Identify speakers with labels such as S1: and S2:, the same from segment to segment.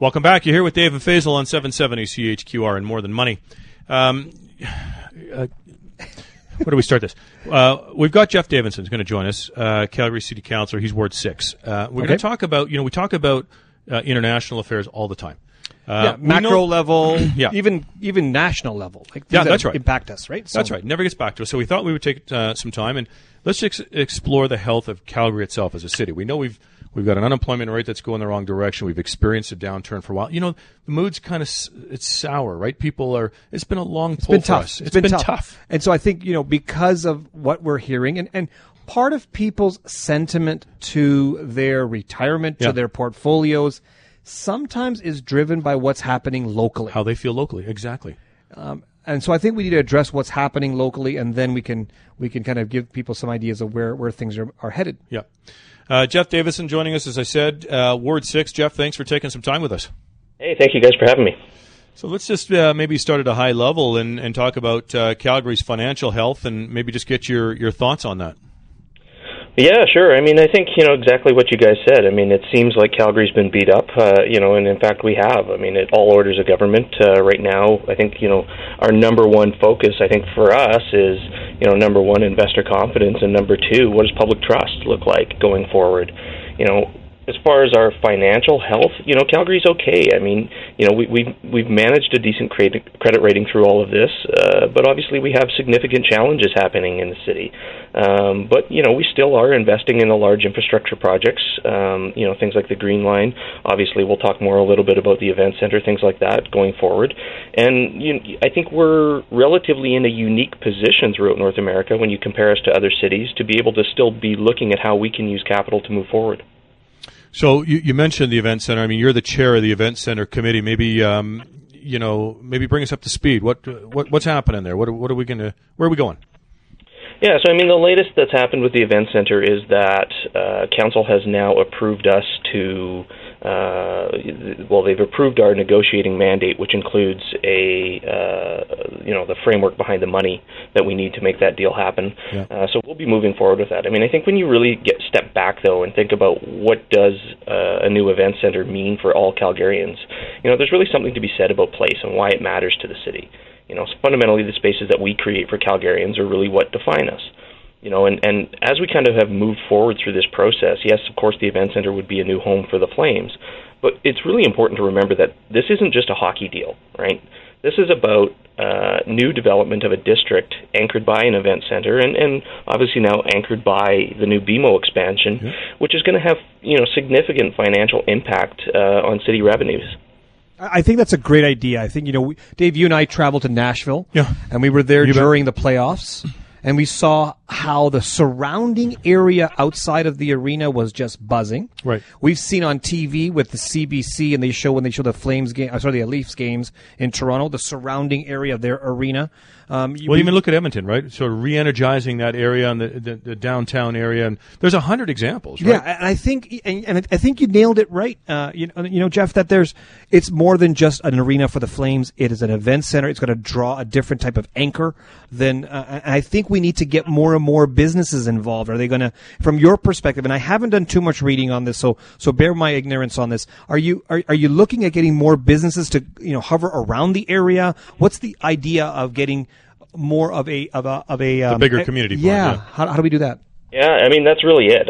S1: Welcome back. You're here with Dave and Faisal on 770 CHQR and More Than Money. Where do we start this? We've got Jeff Davidson who's going to join us, Calgary City Councillor. He's Ward 6. We're going to talk about, we talk about international affairs all the time.
S2: Macro level, even national level. Like
S1: that's right.
S2: Impact us, right?
S1: That's right. Never gets back to us. So we thought we would take some time and let's just explore the health of Calgary itself as a city. We know we've got an unemployment rate that's going the wrong direction. We've experienced a downturn for a while. The mood's kind of it's sour, right? It's been a long pull for us. It's been tough.
S2: And so I think, because of what we're hearing and part of people's sentiment to their retirement, to their portfolios, sometimes is driven by what's happening locally.
S1: How they feel locally, exactly.
S2: And so I think we need to address what's happening locally, and then we can kind of give people some ideas of where things are headed.
S1: Yeah. Jeff Davidson joining us, as I said, Ward 6. Jeff, thanks for taking some time with us.
S3: Hey, thank you guys for having me.
S1: So let's just maybe start at a high level and talk about Calgary's financial health and maybe just get your thoughts on that.
S3: Yeah, sure. I think, exactly what you guys said. It seems like Calgary's been beat up, and in fact we have. At all orders of government right now, I think, our number one focus, I think, for us is, number one, investor confidence, and number two, what does public trust look like going forward? As far as our financial health, Calgary's okay. We've managed a decent credit rating through all of this, but obviously we have significant challenges happening in the city. But we still are investing in the large infrastructure projects, things like the Green Line. Obviously, we'll talk more a little bit about the event center, things like that going forward. And I think we're relatively in a unique position throughout North America when you compare us to other cities to be able to still be looking at how we can use capital to move forward.
S1: So you mentioned the event center. You're the chair of the event center committee. Maybe maybe bring us up to speed. What's happening there? Where are we going?
S3: Yeah, so the latest that's happened with the event center is that council has now approved us to. They've approved our negotiating mandate, which includes the framework behind the money that we need to make that deal happen. Yeah. So we'll be moving forward with that. I think when you really step back, though, and think about what does a new event center mean for all Calgarians, there's really something to be said about place and why it matters to the city. So fundamentally, the spaces that we create for Calgarians are really what define us. And as we kind of have moved forward through this process, yes, of course, the event center would be a new home for the Flames, but it's really important to remember that this isn't just a hockey deal, right? This is about new development of a district anchored by an event center and obviously now anchored by the new BMO expansion, which is going to have, significant financial impact on city revenues.
S2: I think that's a great idea. I think, Dave, you and I traveled to Nashville, and we were there during the playoffs. And we saw how the surrounding area outside of the arena was just buzzing.
S1: Right.
S2: We've seen on TV with the CBC, and when they show the Flames game, the Leafs games in Toronto, the surrounding area of their arena.
S1: Even look at Edmonton, right? Sort of re-energizing that area and the downtown area, and there's 100 examples, right?
S2: Yeah, and I think you nailed it right. Jeff, that it's more than just an arena for the Flames. It is an event center. It's going to draw a different type of anchor. I think we need to get more and more businesses involved. Are they going to, from your perspective? And I haven't done too much reading on this, so bear my ignorance on this. Are you looking at getting more businesses to hover around the area? What's the idea of getting more of a
S1: bigger community?
S2: Yeah. How do we do that?
S3: Yeah, that's really it.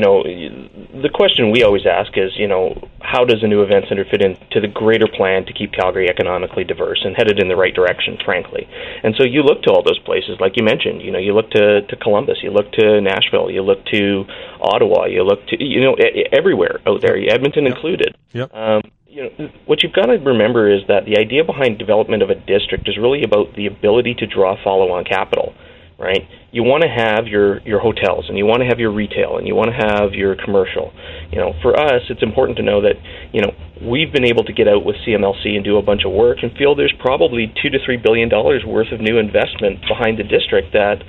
S3: The question we always ask is, how does a new event center fit into the greater plan to keep Calgary economically diverse and headed in the right direction, frankly? And so you look to all those places, like you mentioned, you look to Columbus, you look to Nashville, you look to Ottawa, you look to, everywhere out there, Edmonton included.
S1: Yep.
S3: What you've got to remember is that the idea behind development of a district is really about the ability to draw follow-on capital. Right? You want to have your hotels, and you want to have your retail, and you want to have your commercial. For us, it's important to know that, we've been able to get out with CMLC and do a bunch of work and feel there's probably $2 to $3 billion worth of new investment behind the district that,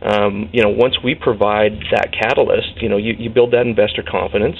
S3: once we provide that catalyst, you build that investor confidence.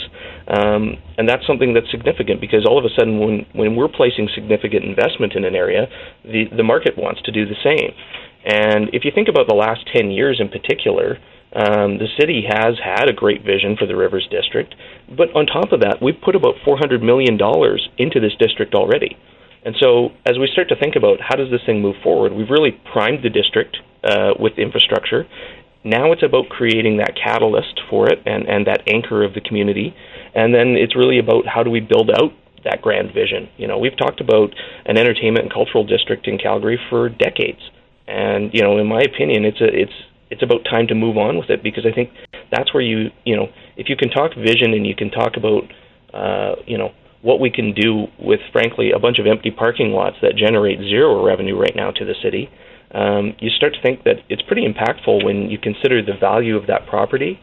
S3: And that's something that's significant because all of a sudden when we're placing significant investment in an area, the market wants to do the same. And if you think about the last 10 years in particular, The city has had a great vision for the Rivers District, but on top of that, we've put about $400 million into this district already. And so as we start to think about how does this thing move forward, we've really primed the district with infrastructure. Now it's about creating that catalyst for it and that anchor of the community. And then it's really about how do we build out that grand vision. You know, we've talked about an entertainment and cultural district in Calgary for decades. And, you know, in my opinion, it's about time to move on with it, because I think that's where you know, if you can talk vision and you can talk about, you know, what we can do with, frankly, a bunch of empty parking lots that generate zero revenue right now to the city, you start to think that it's pretty impactful when you consider the value of that property.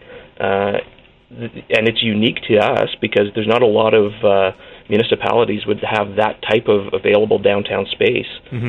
S3: And it's unique to us because there's not a lot of municipalities would have that type of available downtown space.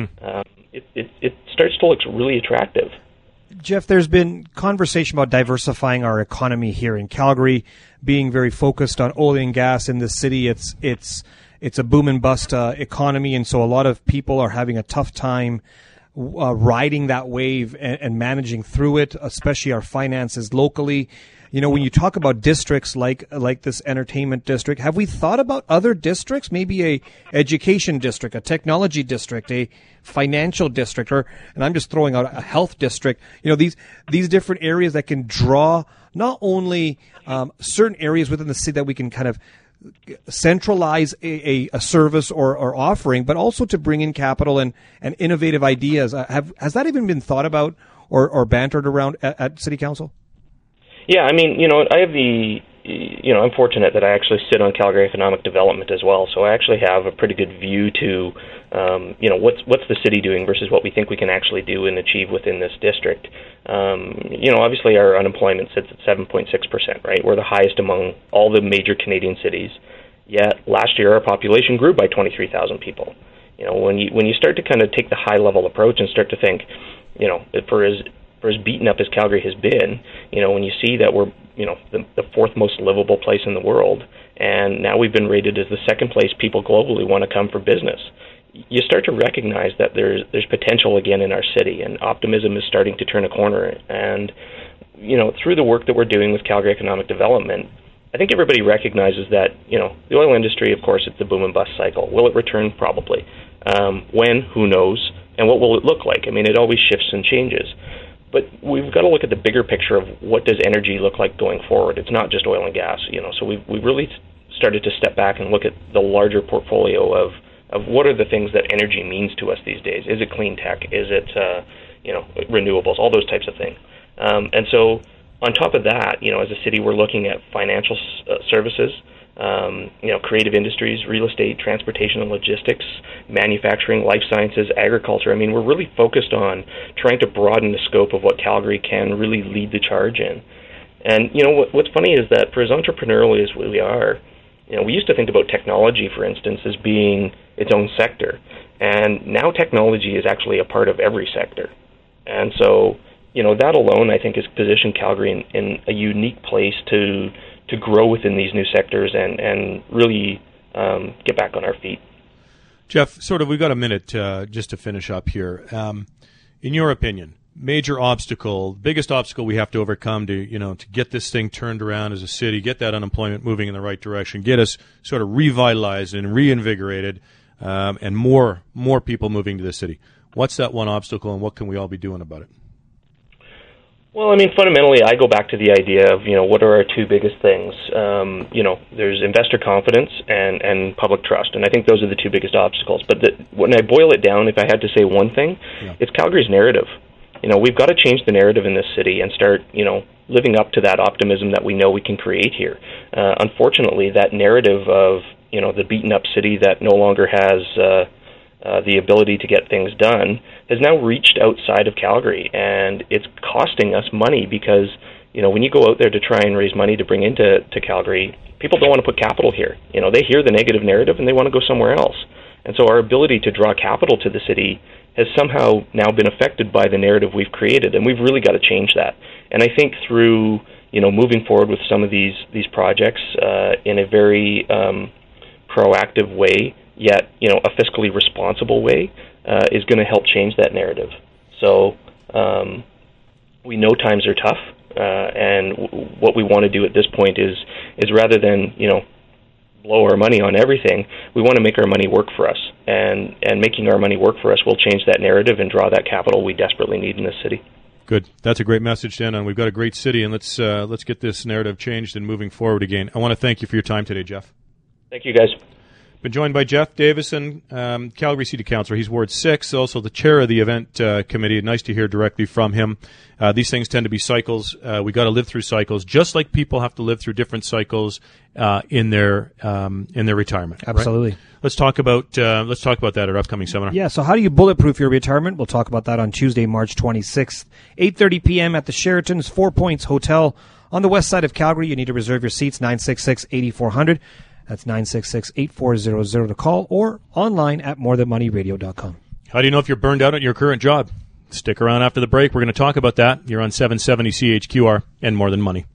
S3: It starts to look really attractive.
S2: Jeff, there's been conversation about diversifying our economy here in Calgary, being very focused on oil and gas in the city. It's a boom and bust economy, and so a lot of people are having a tough time riding that wave and managing through it, especially our finances locally. You know, when you talk about districts like this entertainment district, have we thought about other districts, maybe a education district, a technology district, a financial district, and I'm just throwing out a health district, you know, these different areas that can draw not only certain areas within the city that we can kind of centralize a service or offering, but also to bring in capital and innovative ideas. Has that even been thought about or bantered around at City Council?
S3: Yeah, I mean, you know, I'm fortunate that I actually sit on Calgary Economic Development as well, so I actually have a pretty good view to, you know, what's the city doing versus what we think we can actually do and achieve within this district. You know, obviously our unemployment sits at 7.6%, right? We're the highest among all the major Canadian cities. Yet last year our population grew by 23,000 people. You know, when you start to kind of take the high level approach and start to think, you know, for as beaten up as Calgary has been, you know, when you see that we're, you know, the fourth most livable place in the world, and now we've been rated as the second place people globally want to come for business, you start to recognize that there's potential again in our city, and optimism is starting to turn a corner. And, you know, through the work that we're doing with Calgary Economic Development, I think everybody recognizes that, you know, the oil industry, of course, it's a boom and bust cycle. Will it return? Probably. When? Who knows? And what will it look like? I mean, it always shifts and changes. But we've got to look at the bigger picture of what does energy look like going forward. It's not just oil and gas, you know. So we've really started to step back and look at the larger portfolio of what are the things that energy means to us these days. Is it clean tech? Is it you know, renewables? All those types of things. And so on top of that, you know, as a city, we're looking at financial services, you know, creative industries, real estate, transportation and logistics, manufacturing, life sciences, agriculture. I mean, we're really focused on trying to broaden the scope of what Calgary can really lead the charge in. And, you know, what's funny is that for as entrepreneurial as we are, you know, we used to think about technology, for instance, as being its own sector. And now technology is actually a part of every sector. And so, you know, that alone, I think, has positioned Calgary in a unique place to grow within these new sectors and really get back on our feet.
S1: Jeff, we've got a minute just to finish up here. In your opinion, major obstacle, biggest obstacle we have to overcome to get this thing turned around as a city, get that unemployment moving in the right direction, get us sort of revitalized and reinvigorated, and more people moving to the city. What's that one obstacle, and what can we all be doing about it?
S3: Well, I mean, fundamentally, I go back to the idea of, you know, what are our two biggest things? You know, there's investor confidence and public trust, and I think those are the two biggest obstacles. But when I boil it down, if I had to say one thing, it's Calgary's narrative. You know, we've got to change the narrative in this city and start, you know, living up to that optimism that we know we can create here. Unfortunately, that narrative of, you know, the beaten-up city that no longer has the ability to get things done has now reached outside of Calgary, and it's costing us money because, you know, when you go out there to try and raise money to bring into Calgary, people don't want to put capital here. You know, they hear the negative narrative and they want to go somewhere else. And so our ability to draw capital to the city has somehow now been affected by the narrative we've created, and we've really got to change that. And I think through, you know, moving forward with some of these projects in a very proactive way, yet, you know, a fiscally responsible way, is going to help change that narrative. So we know times are tough. And what we want to do at this point is rather than, blow our money on everything, we want to make our money work for us. And making our money work for us will change that narrative and draw that capital we desperately need in this city.
S1: Good. That's a great message, Dan. And we've got a great city, and let's get this narrative changed and moving forward again. I want to thank you for your time today, Jeff.
S3: Thank you, guys.
S1: Been joined by Jeff Davison, Calgary City Councilor. He's Ward 6, also the chair of the event committee. Nice to hear directly from him. These things tend to be cycles. We got to live through cycles, just like people have to live through different cycles in their retirement.
S2: Absolutely.
S1: Right? Let's talk about that at our upcoming seminar.
S2: Yeah. So how do you bulletproof your retirement? We'll talk about that on Tuesday, March 26th, 8:30 p.m. at the Sheraton's 4 Points Hotel on the west side of Calgary. You need to reserve your seats. 966-8400. That's 966-8400 to call, or online at morethanmoneyradio.com.
S1: How do you know if you're burned out at your current job? Stick around after the break. We're going to talk about that. You're on 770 CHQR and More Than Money.